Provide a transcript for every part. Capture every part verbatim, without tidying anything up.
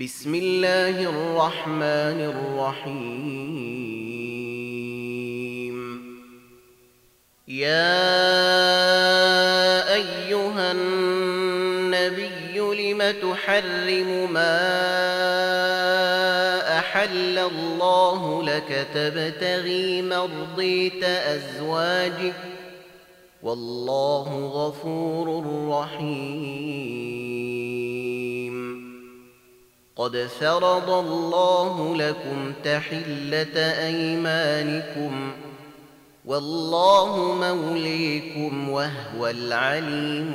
بسم الله الرحمن الرحيم. يا أيها النبي لم تحرم ما أحل الله لك تبتغي مرضية أزواجك والله غفور رحيم. قد فرض الله لكم تحلة أيمانكم والله موليكم وهو العليم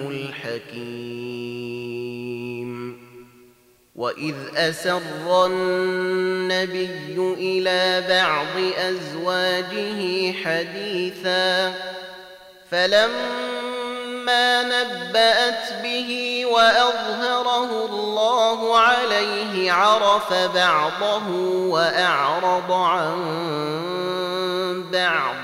الحكيم. وإذ أسر النبي إلى بعض أزواجه حديثا فلما نبأت به وأظهره الله عليه عرف بعضه وأعرض عن بعض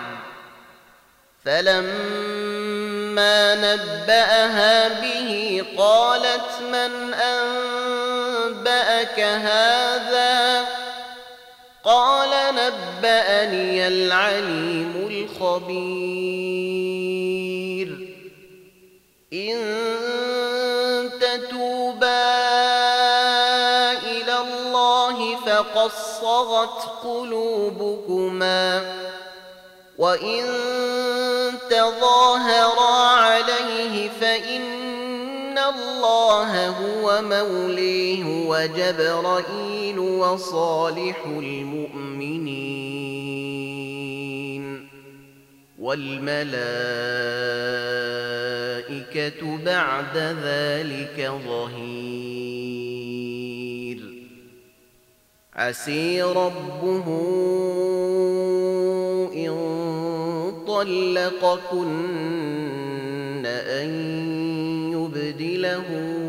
فلما نبأها به قالت من أنبأك هذا قال نبأني العليم الخبير. إن تتوبا إلى الله فقد صغت قلوبكما وإن تظاهرا عليه فإن الله هو موليه وجبرائيل وصالح المؤمنين والملائكة بعد ذلك ظهير. عسي ربه إن طلقكن أن يبدله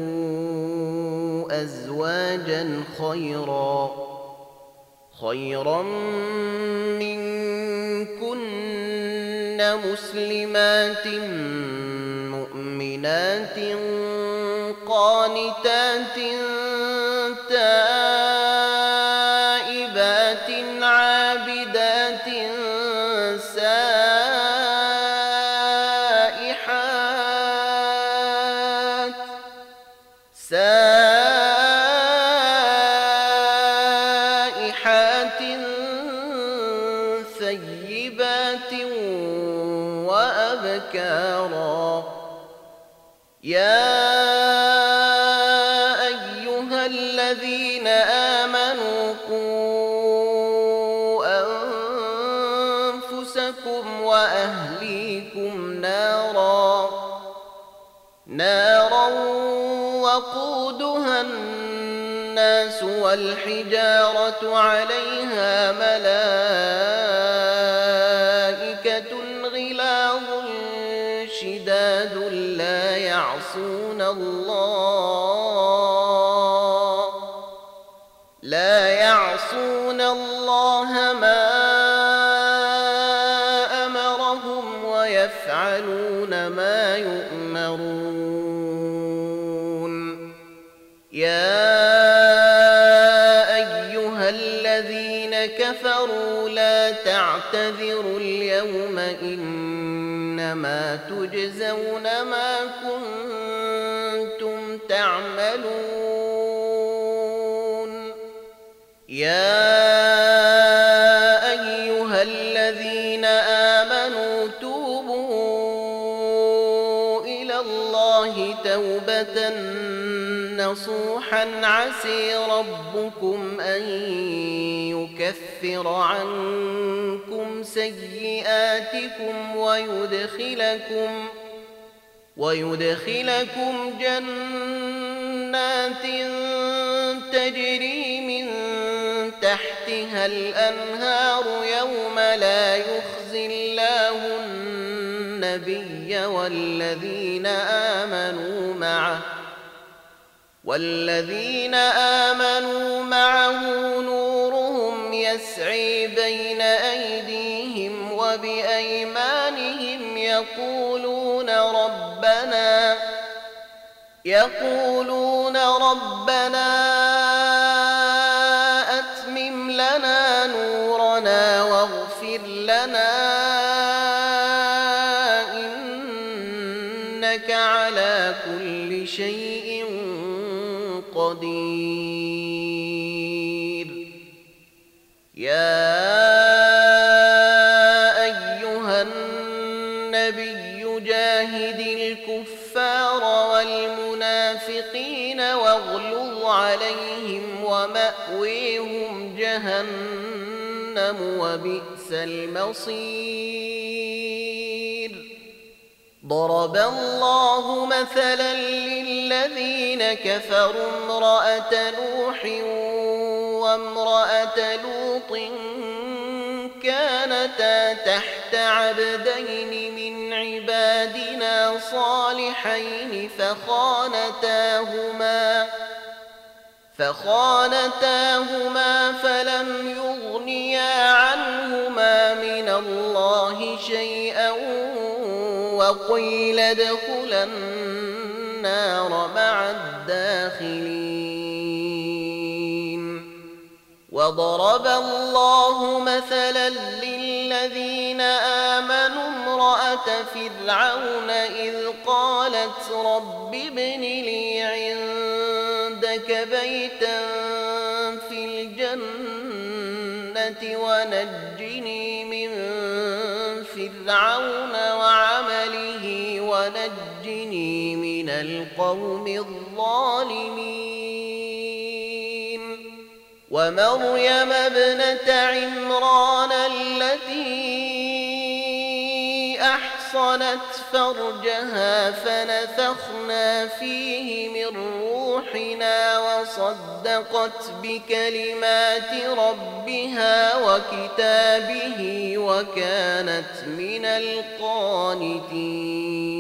أزواجا خيرا خيرا منكن مسلمات مؤمنات قانتات تائبات عابدات سائحات سائحات ثيبات وأبكارا. يا أيها الذين آمنوا قوا أنفسكم وأهليكم نارا نارا وقودها الناس والحجارة عليها ملائكة غلاظ شداد لا يعصون الله لا يعصون الله ما أمرهم ويفعلون ما يؤمرون. يا أيها الذين كفروا لا تعتذروا اليوم إنما تجزون ما كنتم تعملون. يا أيها الذين آمنوا توبوا إلى الله توبة نصوحا عسي ربكم أن يكفر عنكم سيئاتكم ويدخلكم ويدخلكم جنات تجري من تحتها الأنهار يوم لا يخزي الله النبي والذين آمنوا معه والذين آمنوا معه نورهم يسعي بين أيديهم وبأيمانهم يقولون ربنا يقولون ربنا لنا إنك على كل شيء قدير. يا أيها النبي جاهد الكفار والمنافقين واغلظ عليهم ومأويهم جهنم وبئس المصير. ضرب الله مثلا للذين كفروا امرأة نوح وامرأة لوط كانتا تحت عبدين من عبادنا صالحين فخانتاهما فخانتاهما فلم يغنيا عنهما من الله شيئا وقيل ادخلا النار مع الداخلين. وضرب الله مثلا للذين آمنوا امرأة فرعون إذ قالت رب ابن لي عندك بيتا في الجنة ونجني من فرعون وعمله ونجني من القوم الظالمين. ومريم ابنة عمران التي أحصنت فرجها فنفخنا فيه من روحنا وصدقت بكلمات ربها وكتابه وكانت من القانتين.